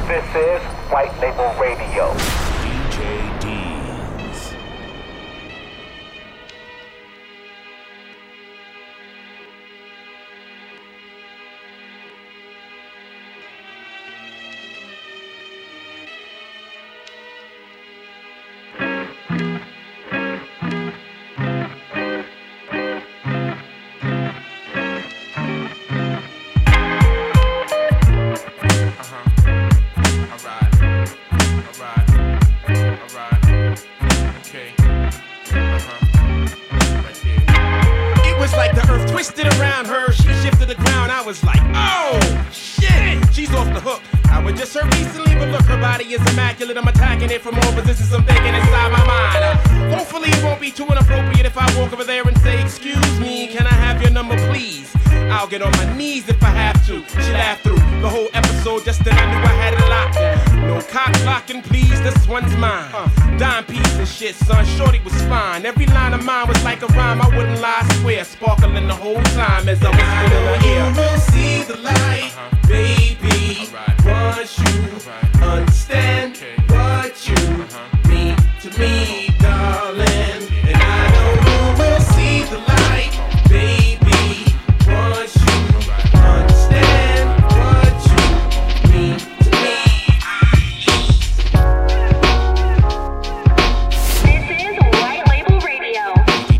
This is White Label Radio. DJ Deans. Twisted around her, she shifted the ground. I was like, oh, shit, she's off the hook. I was just her recently, but look, her body is immaculate. I'm attacking it from all positions I'm thinking inside my mind. Hopefully it won't be too inappropriate if I walk over there and say, excuse me, can I have your number, please? I'll get on my knees if I have to. She laughed through the whole episode just then I knew I had it locked. No cock blocking, please, this one's mine. Dime piece and shit, son, shorty was fine. Every line of mine was like a rhyme, I wouldn't lie, I swear. Sparkling the whole time as I was in her ear. You will see the light, baby, once you understand what you mean to me, darling. And I know you will see the light, baby, once you understand what you mean to me. This is White Label Radio.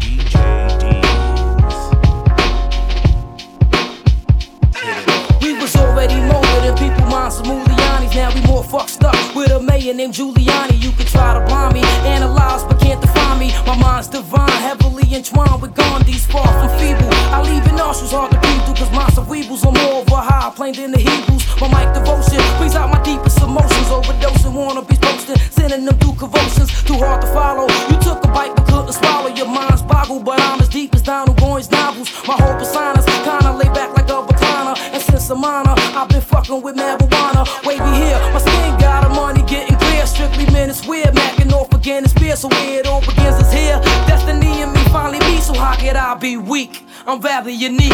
We was already molded in people minds of Muliani's. Now we more fucked up with a mayor named Giuliani. You can try to blind me, analyze but can't define me. My mind's divine, heavily entwined with Gandhi's. Far from feeble, I leave your nostrils hard to breathe through. Cause minds of weebles are more of a high plane than the Hebrews. My mic devotion brings out my deepest emotions. Overdosing, wannabes posting, sending them through convulsions. Too hard to follow, you took a bite but couldn't swallow. Your mind's boggled, but I'm as deep as Donald Goines novels. My whole persona's kinda laid back like a recliner. And since I'm minor, I've been fucking with marijuana. Wavy here, my skin got a money getting clear. Strictly men, it's weird, macking off again, it's beer. So where it all begins is here. Destiny and me finally meet, so how could I be weak? I'm rather unique.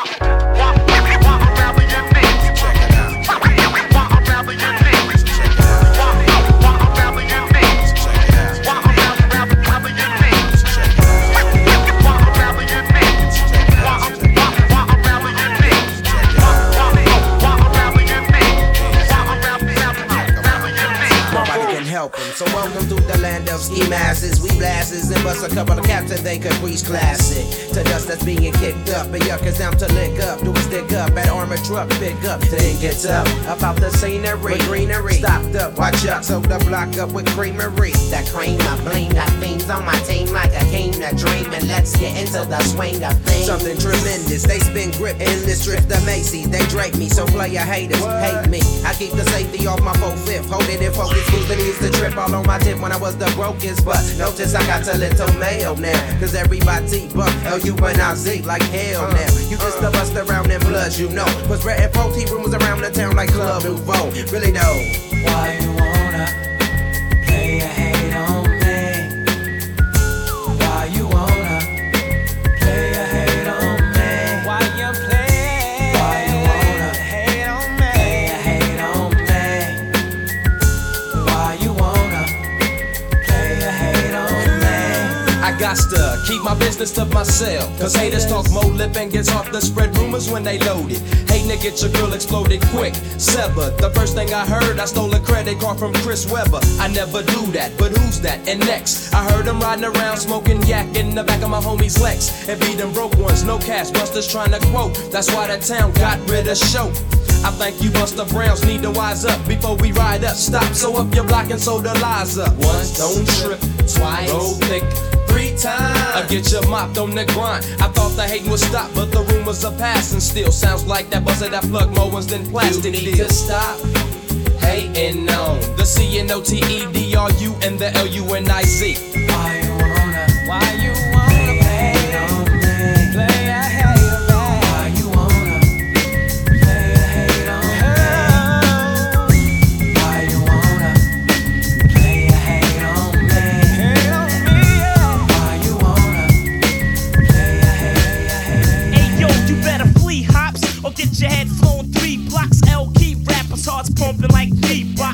So welcome to the land of ski masses. We blasses and bust a couple of caps and they Caprice classic. To dust that's being kicked up and yuckers down to lick up. Do a stick up at armored truck, pick up. Then gets up about the scenery, greenery. Stopped up, watch out, so the block up with creamery. That cream, I bling, got things on my team like I came to dream. And let's get into the swing of things. Something tremendous, they spin grip in this drift of Macy. They drape me, so player haters hate me. I keep the safety off my 4/5, hold it in focus, moving is the trip all on my tip when I was the brokest. But notice I got a little mail now, cause everybody but L-U-N-I-Z like hell now. You just a bust around in blood, you know. Cause red and protein rumors around the town like Club Nouveau. Really though. Why you wanna play a hate on me? Why you wanna play a hate on me? Why you play? Why you wanna hate on me? Play a hate on me? Why you wanna play a hate on me? I got to keep my business to myself. Cause haters talk more lip and gets off to spread rumors when they load it. Hating to get your girl exploded quick. Severed. The first thing I heard, I stole a credit card from Chris Webber. I never do that, but who's that? And next, I heard him riding around smoking yak in the back of my homie's Lex. And be them broke ones, no cash, busters trying to quote. That's why the town got rid of show. I think you Busta Browns need to wise up before we ride up. Stop, so up your block and so the lies up. Once, don't trip, twice, roll thick, 3 times. I get you mopped on the grind. I thought the hating would stop, but the rumors are passing still. Sounds like that buzzer that plug more ones than plastic. You need to stop hating on the C-N-O-T-E-D-R-U and the L-U-N-I-Z. Why you wanna play on me? Play a hate on me. Why you wanna play a hate on me? Why you wanna play a hate on me? Hate on me, yeah. Why you wanna play a hate? Hey yo, you better flee hops or get your head flown 3 blocks. L key rappers hearts pumping like V-Rock.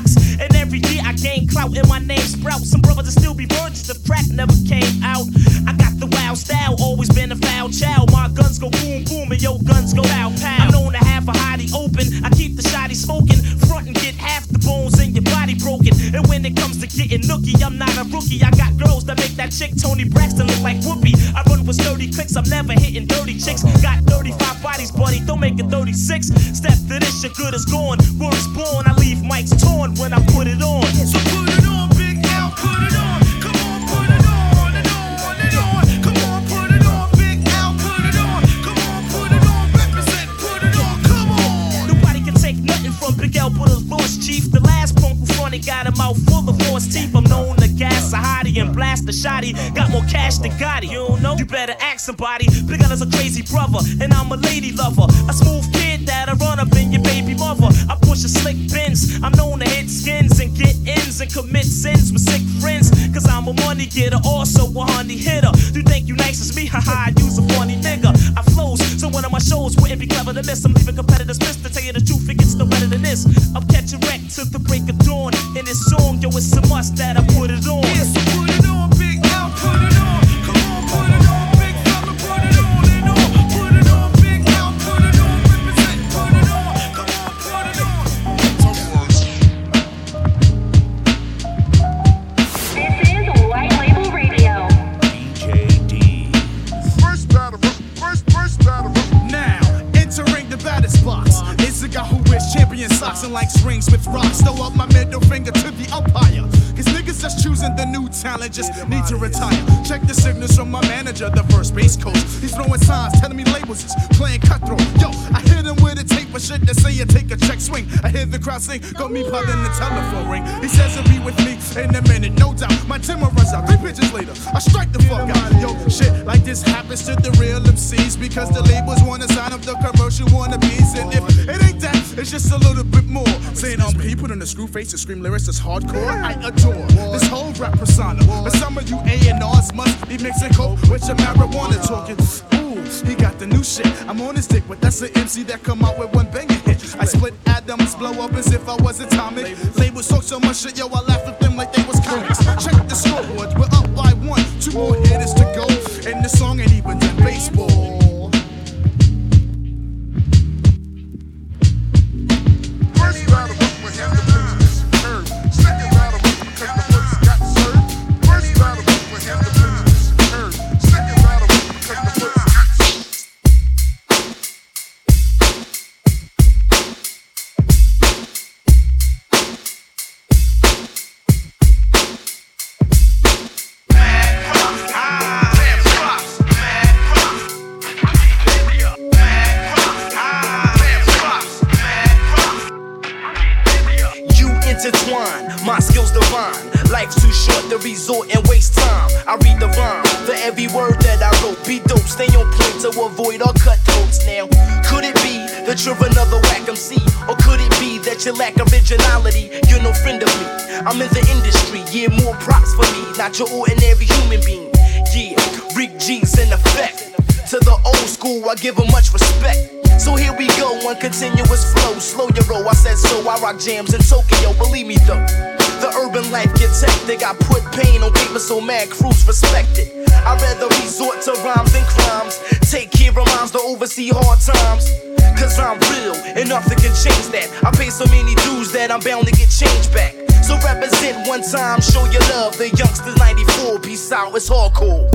clout and my name sprout. Some brothers will still be virgins if crack never came out. I got the wild style, always been a foul child. My guns go boom boom and your guns go pow pow. I'm known to have a hottie open. I keep the shotty smoking, front and get half the bones in your body broken. And when it comes to getting nookie, I'm not a rookie. I got girls that make that chick Tony Braxton look like Whoopi. I run with 30 clicks, I'm never hitting dirty chicks. Got 35 bodies, buddy, don't make it 36. Step to this, your good is gone. Words born, I leave mics torn when I put it on. So put it on, Big L, put it on. Come on, put it on and on and on. Come on, put it on, Big L, put it on. Come on, put it on, represent, put it on, come on. Nobody can take nothing from Big L, but a lost chief. The last punk who fronted got a mouth full of lost teeth. I'm known to gas a hottie and blast a shotty. Got more cash than Gotti, you don't know? You better ask somebody. Big L is a crazy brother, and I'm a lady lover. A smooth kid that'll run up in your baby mother. I push a slick Benz. I'm known to hit skins and get ends and commit sins with sick friends. Cause I'm a money getter, also a honey hitter. You think you nice as me? Haha, you's a funny nigga. I flows, so one of my shows wouldn't be clever to miss. I'm leaving competitors pissed. To tell you the truth, it gets no better than this. I'm catching wreck to the break of dawn. In this song, yo, it's a must that I put it on. Yeah, so put it on, Big L, put it on. Come on, put it on, big fella, put it on and on. Put it on, Big L, put it on, represent, put it on. Come on, put it on. This is White Label Radio. DJ D's. First battle. Now, entering the baddest box is a guy who wears champion socks and likes rings with rocks. Throw up my middle finger to the umpire. Cause niggas that's choosing the new talent just need to retire. Check the signals from my manager, the first base coach. He's throwing signs, telling me labels is playing cutthroat. Yo, I hit him with a tape of shit that say you take a check swing. I hear the crowd sing, got me popping the telephone ring. He says he'll be with me in a minute, no doubt. My timber runs out, 3 pitches later, I strike the fuck out. Yo, shit like this happens to the real MCs because the labels wanna sign up the commercial wannabes. And if it ain't that, it's just a little bit more. Saying he put on a screw face and scream lyrics that's hardcore. I adore this whole rap persona. But some of you A&Rs must be mixing coke with your marijuana talking. Ooh, he got the new shit. I'm on his dick, but that's an MC that come out with one banging hit. I split atoms, blow up as if I was atomic. Labels talk so much shit, yo, I laugh at them like they was comics. Check the scoreboard, we're up by 1. 2 more hitters to go, and the song ain't even done baseball. First battle with him, the business curve. Second battle because the first got served. First battle with him, the business curve. Second battle because the first got served. Intertwine, my skills divine. Life's too short to resort and waste time. I read the rhyme for every word that I wrote. Be dope, stay on point to avoid all cutthroats. Now, could it be that you're another whack MC? Or could it be that you lack originality? You're no friend of me. I'm in the industry, yeah, more props for me. Not your ordinary human being. Yeah, Rick G's in effect. To the old school, I give them much respect. So here we go, one continuous flow. Slow your roll, I said so. I rock jams in Tokyo, believe me though. The urban life gets hectic. I put pain on paper so mad crews respect it. I'd rather resort to rhymes than crimes. Take care of minds to oversee hard times. Cause I'm real, and nothing can change that. I pay so many dues that I'm bound to get change back. So represent one time, show your love. The youngsters 94, peace out, it's hardcore.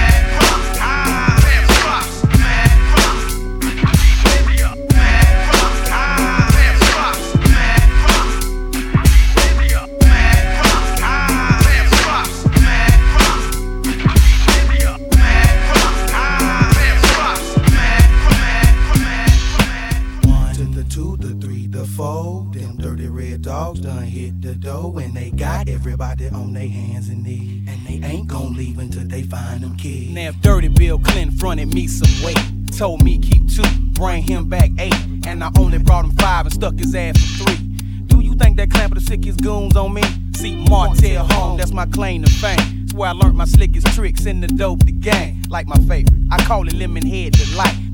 Dogs done hit the door and they got everybody on their hands and knees. And they ain't gon' leave until they find them kids. Now if Dirty Bill Clinton fronted me some weight, told me keep 2, bring him back 8, and I only brought him 5 and stuck his ass for 3. Do you think that Clamp of the sickest goons on me? See Martell home, that's my claim to fame. That's where I learned my slickest tricks in the dope the gang. Like my favorite, I call it lemon head delight.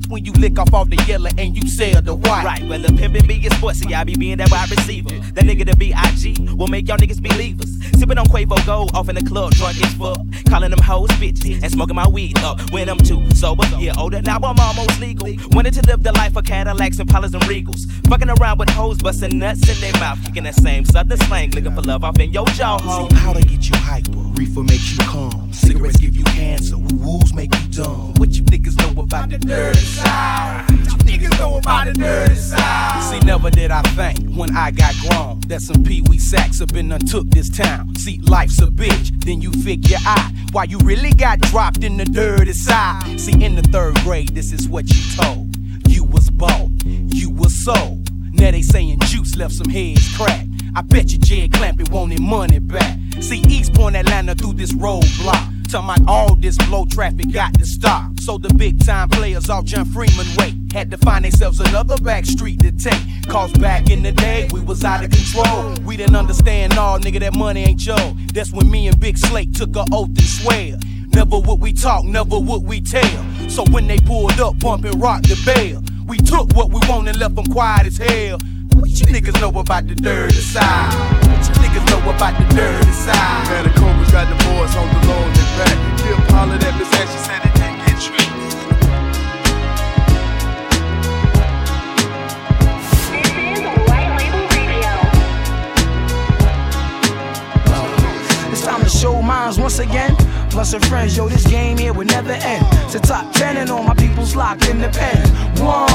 when you lick off all the yellow and you sell the white. Right, well the pimpin' be is sportsy, I be being that wide receiver. That nigga the B.I.G. will make y'all niggas believers. Sippin' on Quavo Gold off in the club, drunk as fuck. Calling them hoes bitches and smoking my weed up when I'm too sober. Yeah, older, now I'm almost legal. Wanted to live the life of Cadillacs and Polos and Regals. Fucking around with hoes, busting nuts in their mouth. Kicking that same southern slang, looking for love off in your jaw. See, powder get you hyper, reefer makes you calm. Cigarettes give you cancer, woo-woos make you dumb. What you niggas know about the dirty side? What you niggas know about the dirty side? See, never did I think when I got grown that some Pee-wee sacks have been untook this town. See, life's a bitch, then you figure out why you really got dropped in the dirty side. See, in the 3rd grade, this is what you told. You was bought, you was sold. Now they saying Juice left some heads cracked. I bet you Jed Clampett wanted money back. See, East Point Atlanta through this roadblock. Talking about all this blow traffic got to stop. So the big time players off John Freeman way had to find themselves another back street to take. Cause back in the day, we was out of control. We didn't understand, nah, nigga, that money ain't Joe. That's when me and Big Slate took an oath and swear. Never would we talk, never would we tell. So when they pulled up, bumpin' rock the bell. We took what we want and left them quiet as hell. What you niggas know about the dirty side? What you niggas know about the dirty side? Man, the Cobras got the boys on the low and back. Kip hollered at Miss Ash, she said it didn't get treated. This is White Label Radio. It's time to show minds once again. Plus her friends, yo, this game here would never end. It's a top 10 and all my people's locked in the pen. One,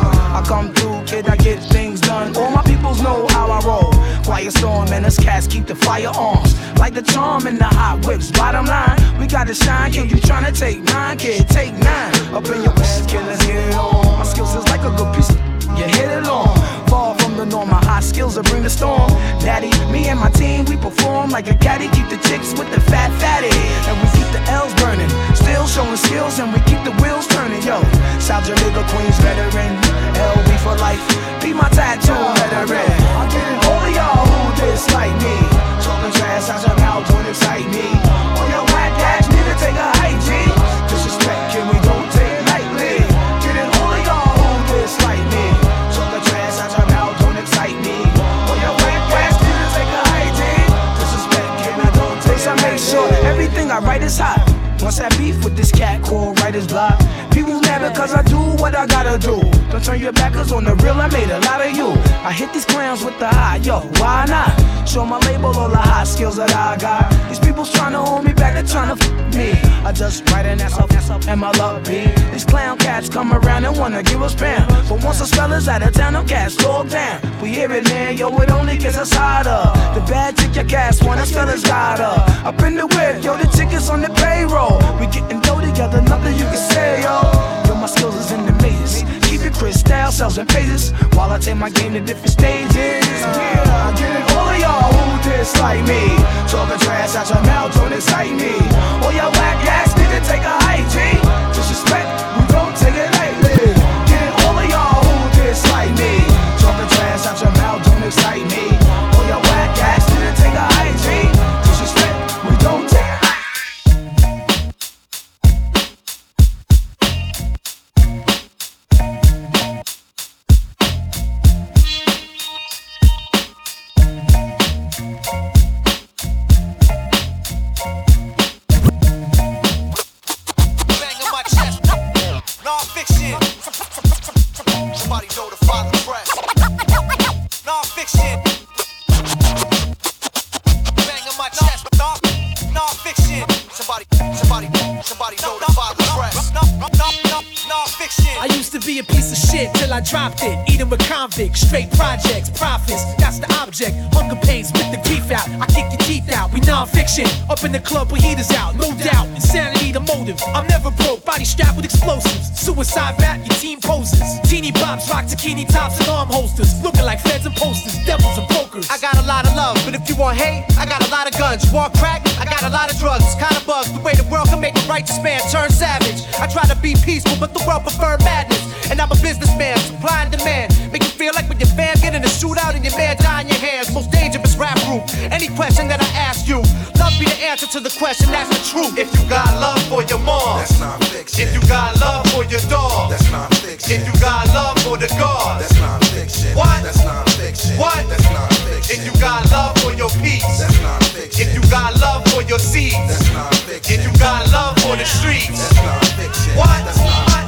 I come through, kid, I get things done. All my peoples know how I roll. Quiet storm and us cats keep the firearms. Like the charm in the hot whips. Bottom line, we gotta shine, kid. You tryna take 9, kid, take 9. Up in your best, kid, let's get it on. My skills is like a good piece of you hit it on. Far from the norm, my high skills will bring the storm. Daddy, me and my team, we perform like a caddy. Keep the chicks with the fat fatty. And we keep the L's burning. Still showing skills and we keep the wheels turning. Yo, South Jamaica Queens veteran. LB for life, be my tattoo veteran. I'm getting all of y'all who dislike me. Talking trash out your mouth, don't excite me. All your whack ass need to take a hike, G. Disrespect, kid, we don't take it lightly. Getting all of y'all who dislike me. Talking trash out your mouth, don't excite me. All your whack ass need to take a hike, G. Disrespect, kid, we don't take it lightly. I make sure everything I write is hot. Once I beef with this cat called writer's block. People mad because I do what I gotta do. Don't turn your back cause on the real I made a lot of you. I hit these clowns with the high, yo, why not? Show my label all the high skills that I got. These people's trying to hold me back, they're trying to f me. I just write an ass up, and my luck be. These clown cats come around and wanna give us spam. But once the spellers out of town, them cats slow down. We hear it, man, yo, it only gets us hotter. The bad chick your cats want, the spellers got her. Up in the whip, yo, the tickets on the payroll. We getting dough together, nothing you can say, yo. Yo, my skills is in the mazes. Keep it crystal, cells and phases. While I take my game to different stages. Yeah, I'm getting all of y'all who dislike me. Talking trash out your mouth, don't excite me. All y'all whack ass need to take a hike, G. Disrespect, we don't take it lightly. Getting all of y'all who dislike me. Talking trash out your mouth, don't excite me. All y'all whack ass need to take a hike, G. Disrespect, we don't take it. Somebody know the father press. Non-fiction. Bang on my chest. Non-fiction. Somebody know the father press. Non-fiction. I used to be a piece of shit till I dropped it. Eating with convicts, straight projects, profits. That's the object. Hunger pains, spit the grief out. I kick your teeth out. We non-fiction. Up in the club with heaters out. No doubt. Insanity the motive. I'm never broke. Body strapped with explosives. Suicide rap, your team poses. Teeny bops, rock zucchini tops and arm holsters. Looking like feds and posters. Devils and brokers. I got a lot of love, but if you want hate, I got a lot of guns. You want crack? I got a lot of drugs. It's kinda bugs the way the world can make a righteous man turn savage. I try to be peaceful, but the world prefer madness. And I'm a businessman, supply and demand. Make you feel like when your fam get in a shootout and your man die in your hands. Most dangerous rap group. Any question that I ask you, love be the answer to the question, that's the truth. If you got love for your mom, that's non-fiction. If you got love for your dog, that's non-fiction. fiction. What? That's non-fiction. What? That's non-fiction. If you got love for your peace, that's non-fiction. if you got love for your seeds, that's non-fiction. if you got love for the streets, that's non-fiction. What? That's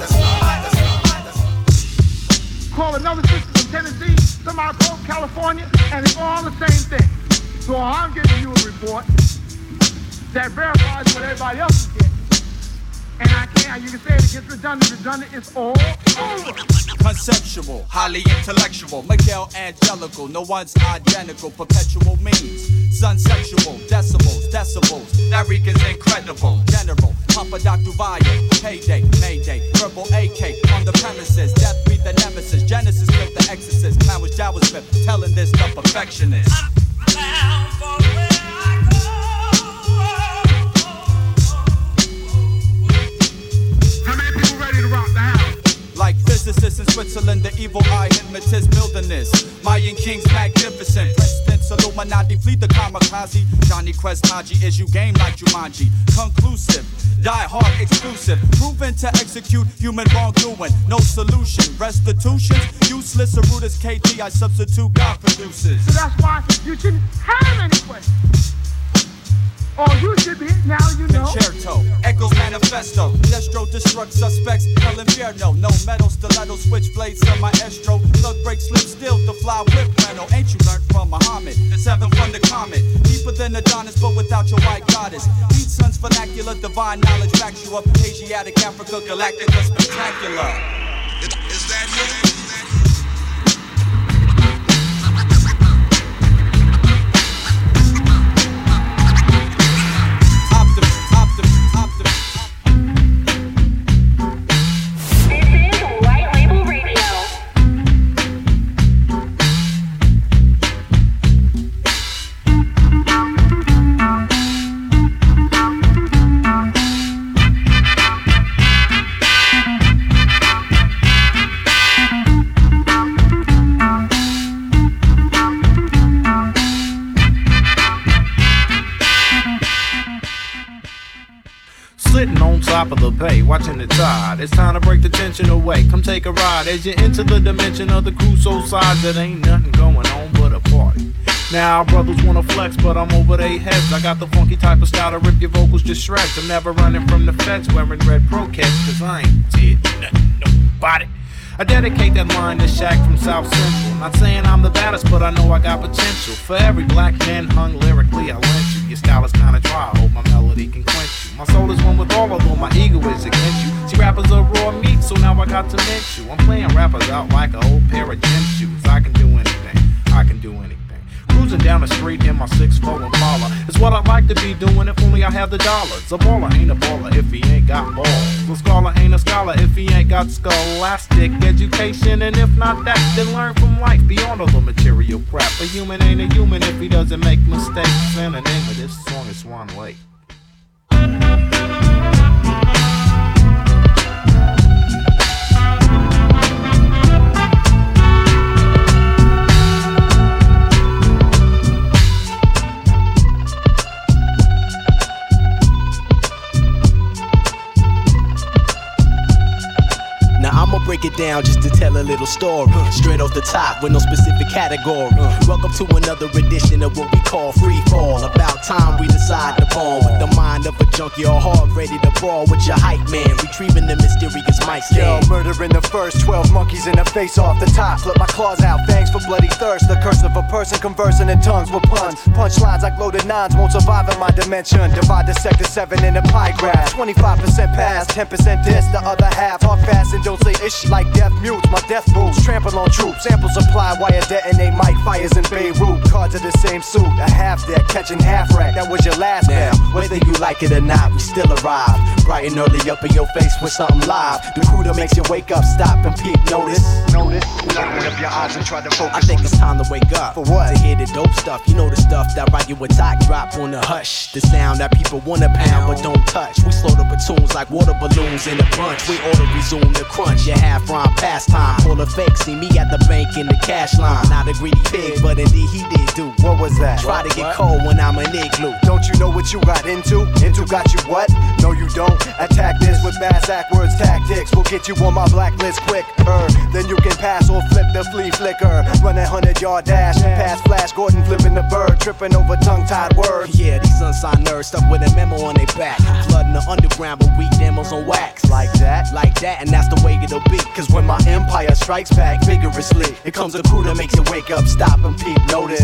Call another sister from Tennessee, somebody from California, and it's all the same thing. So I'm giving you a report that verifies what everybody else is getting. And I can't, you can say it gets redundant, it's all over. Conceptual, highly intellectual, Miguel Angelical, no one's identical, perpetual means, sun sexual, decibels, that Rican's incredible, general, Papa Dr. Vaya, payday, mayday, verbal AK, on the premises, death be the nemesis, Genesis with the exorcist, man was JavaScript, telling this the perfectionist. I'm bound for where I go. How many people ready to rock the house? Like physicists in Switzerland, the evil eye hypnotist building this. Mayan kings magnificent. Presidents Illuminati flee the kamikaze. Johnny Quest Haji is you game like Jumanji. Conclusive, die hard exclusive. Proven to execute human wrongdoing. No solution. Restitutions, useless. Aruta's KT, I substitute God produces. So that's why you shouldn't have any questions. Or you should be, now you know. Concerto, Echoes Manifesto, Destro destruct suspects, El Infierno, no metal, stiletto, switchblades on my estro, thug break, slip still, the fly whip rental, ain't you learned from Muhammad, the seventh from the comet, deeper than Adonis, but without your white goddess, Beat Sun's vernacular, divine knowledge backs you up, Asiatic, Africa, Galactica, spectacular. Is that it? Top of the bay, watching the tide. It's time to break the tension away. Come take a ride as you enter the dimension of the Crusoe side. That ain't nothing going on but a party. Now brothers wanna flex, but I'm over their heads. I got the funky type of style to rip your vocals to shreds. I'm never running from the feds wearing red pro cats, cause I ain't did nothing, nobody. I dedicate that line to Shaq from South Central. Not saying I'm the baddest, but I know I got potential. For every black man hung lyrically, I lent you. Your style is kinda dry, I hope my melody can quench you. My soul is one with all of them, my ego is against you. See, rappers are raw meat, so now I got to mint you. I'm playing rappers out like an old pair of gym shoes. I can do anything, I can do anything. Cruising down the street in my 6'4" Impala is what I'd like to be doing if only I had the dollars. A baller ain't a baller if he ain't got balls. A scholar ain't a scholar if he ain't got scholastic education. And if not that, then learn from life beyond all the material crap. A human ain't a human if he doesn't make mistakes. And the name of this song is Swan Lake. Break it down just to tell a little story. Straight off the top with no specific category. Welcome to another edition of what we call free fall. About time we decide to ball with the mind of a junkie or hard ready to brawl with your hype man. Retrieving the mysterious mic stand. Yo, murdering the first 12 monkeys in the face off the top. Flip my claws out, fangs for bloody thirst. The curse of a person conversing in tongues with puns. Punchlines like loaded nines won't survive in my dimension. Divide the sector 7 in a pie graph. 25% pass, 10% diss. The other half talk fast and don't say ish like death mutes. My death moves, trample on troops. Samples apply, wire detonate, mic fires in Beirut. Cards of the same suit, a half deck, catching half rack. That was your last now. Whether you like it or not, we still arrive. Bright and early up in your face with something live. The crew that makes you wake up, stop and peep. Notice. Open up your eyes and try to focus. I think it's time to wake up. For what? To hear the dope stuff. You know the stuff that right you a top drop on the hush. The sound that people wanna pound but don't touch. We slow the platoons like water balloons in a bunch. We ought to resume the crunch. Your half rhyme pastime. Full of fake. See me at the bank in the cash line. Not a greedy pig, but indeed he did do. What was that? Try to get cold when I'm an igloo. Don't you know what you got into? Into got you what? No you don't. Attack this with bass backwards tactics. We'll get you on my blacklist quick. Then you can pass or flip the flea flicker. Running 100-yard dash, pass flash, Gordon flipping the bird, tripping over tongue-tied words. Yeah, these unsigned nerds stuck with a memo on their back. Flooding the underground with weak demos on wax. Like that, and that's the way it'll be. Cause when my empire strikes back vigorously, it comes a crew that makes you wake up, stop and peep. Notice.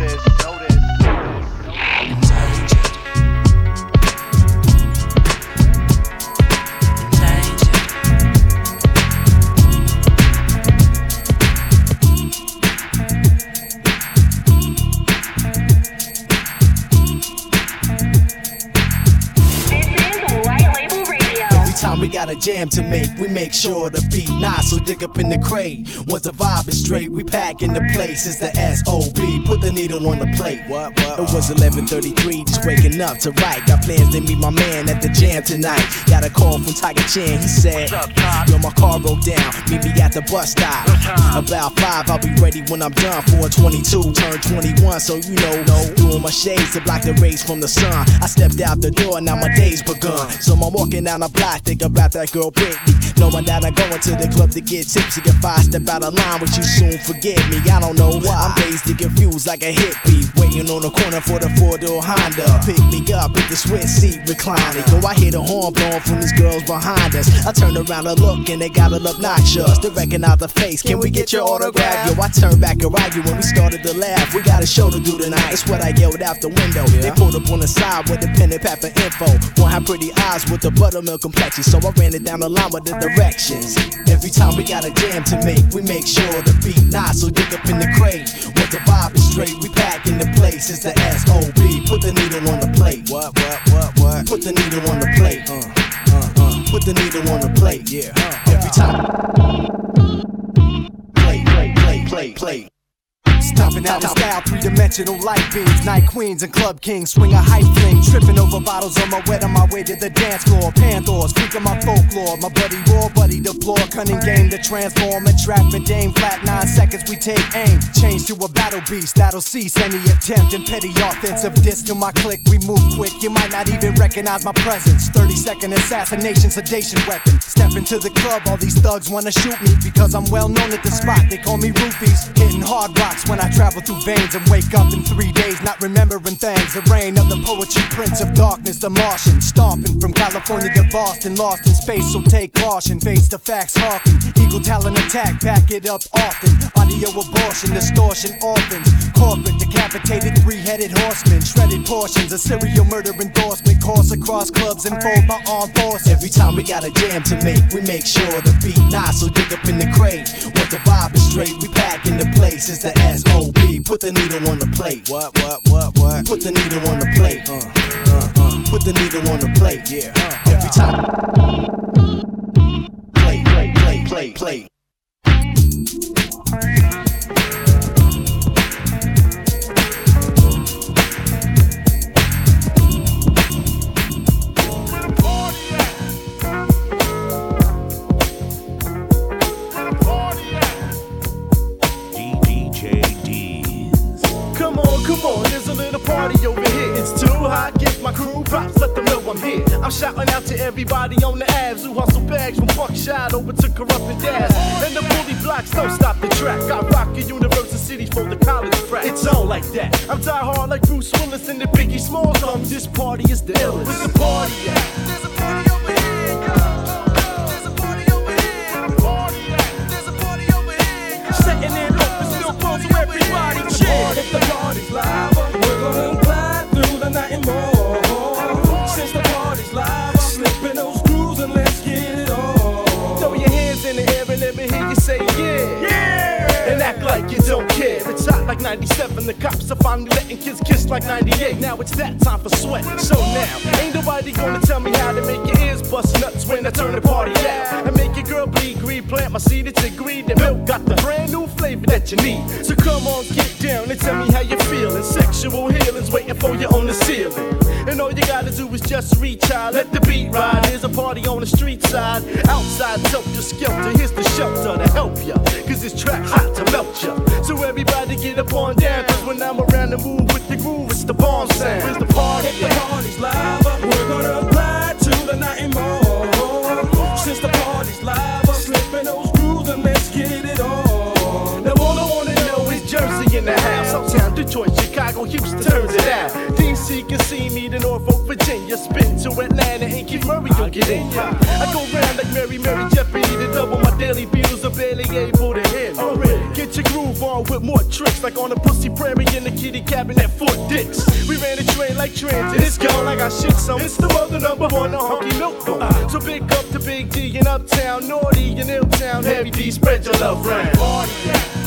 We got a jam to make, we make sure the beat nice, so dig up in the crate. Once the vibe is straight, we pack in the place. It's the S.O.B. Put the needle on the plate. What? It was 11:33, just waking up to write. Got plans to meet my man at the jam tonight. Got a call from Tiger Chan, he said, yo, my car broke down, meet me at the bus stop. About 5, I'll be ready when I'm done. 4:22, turn 21, so you know, doing my shades to block the rays from the sun. I stepped out the door, now my day's begun. So I'm walking down the block, think about that girl Britney, knowing that I'm going to the club to get tipsy. If I step out of line with you, soon forget me. I don't know why I'm dazed and confused like a hippie, waiting on the corner for the 4-door Honda. Pick me up at the swing seat reclining. Yo, I hear the horn blowing from these girls behind us. I turn around and look and they got it obnoxious. They recognize the face. Can we get your autograph? Yo, I turned back and argue when we started to laugh. We got a show to do tonight. That's what I yelled out the window. They pulled up on the side with the pen and pad for info. One had pretty eyes with the buttermilk complexion, so I ran it down the line with the directions. Every time we got a jam to make, we make sure the beat nice, so dig up in the crate. Once the vibe is straight, we pack in the place. It's the S.O.B. Put the needle on the plate. What? Put the needle on the plate. Put the needle on the plate. Yeah. Every time. Play. Stomping out in style, three-dimensional light beams. Night queens and club kings swing a hype fling. Tripping over bottles on my wet on my way to the dance floor. Panthers, freaking my folklore. My buddy raw, buddy deplore. Cunning game to transform a trap and dame. Flat 9 seconds, we take aim. Change to a battle beast that'll cease any attempt. And petty offensive diss to my click. We move quick, you might not even recognize my presence. 30-second assassination, sedation weapon. Step into the club, all these thugs wanna shoot me. Because I'm well known at the spot, they call me roofies. Hitting hard rocks when I travel through veins and wake up in 3 days not remembering things. The reign of the poetry, prince of darkness, the Martian. Stomping from California to Boston, lost in space, so take caution. Face the facts, hawking. Eagle talent attack, back it up often. Audio abortion, distortion, orphans. Corporate, decapitated, 3-headed horsemen. Shredded portions, a serial murder endorsement. Course across clubs and fold my armed forces. Every time we got a jam to make, we make sure the beat nice, so dig up in the crate. Once the vibe is straight, we pack in the place. It's the S.O.B. Put the needle on the plate. What? Put the needle on the plate. Put the needle on the plate. Yeah. Every time. Play. Come on, there's a little party over here. It's too hot, give my crew props, let them know I'm here. I'm shouting out to everybody on the abs who hustle bags from Buckshot over to Corrupted Dash. And the bully blocks don't stop the track. I rock a university for the college frat. It's all like that. I'm die hard like Bruce Willis and the Biggie Smalls. This party is the illest. Where's the party at? There's a party over here, There's a party over here. Party at? There's a party over here, Setting it up and still fun so everybody chill. If the party's live, we're gonna glide through the night and more. Since the party's live, slip in those grooves and let's get it on. Throw your hands in the air and let me hear you say yeah. And act like you don't care. It's hot like 97. The cops are finally letting kids kiss like 98. Now it's that time for sweat. So now, ain't nobody gonna tell me how to make your ears bust nuts when I turn the party out. And make your girl bleed green. Plant my seed, it's agreed. The milk got the brand new flavor that you need. So come on, get down and tell me how you feeling. Sexual healing's waiting for you on the ceiling. And all you gotta do is just reach out, let the beat ride. There's a party on the street side. Outside, helter skelter. Here's the shelter to help ya. Cause this track's hot to melt ya. So everybody get up on down. Cause when I'm around the move with the groove, it's the bomb sound. Where's the party? If the party's live, we're gonna glide to the night and more. Since the party's live, slip in those grooves and let's get it on. Now Uptown, Detroit, Chicago, Houston, turns it out. DC can see me to Norfolk, Virginia, spin to Atlanta and keep Murray, don't get in ya. I go round like Mary Jeopardy to double my daily bills, are barely able to hit. Get your groove on with more tricks, like on a pussy prairie in the kitty cabinet, 4 dicks. We ran the train like transit, it's gone, I got shit, so it's the mother number one, the honky milk boy. So big up to Big D in Uptown, Naughty in Illtown, Heavy D, spread your love round.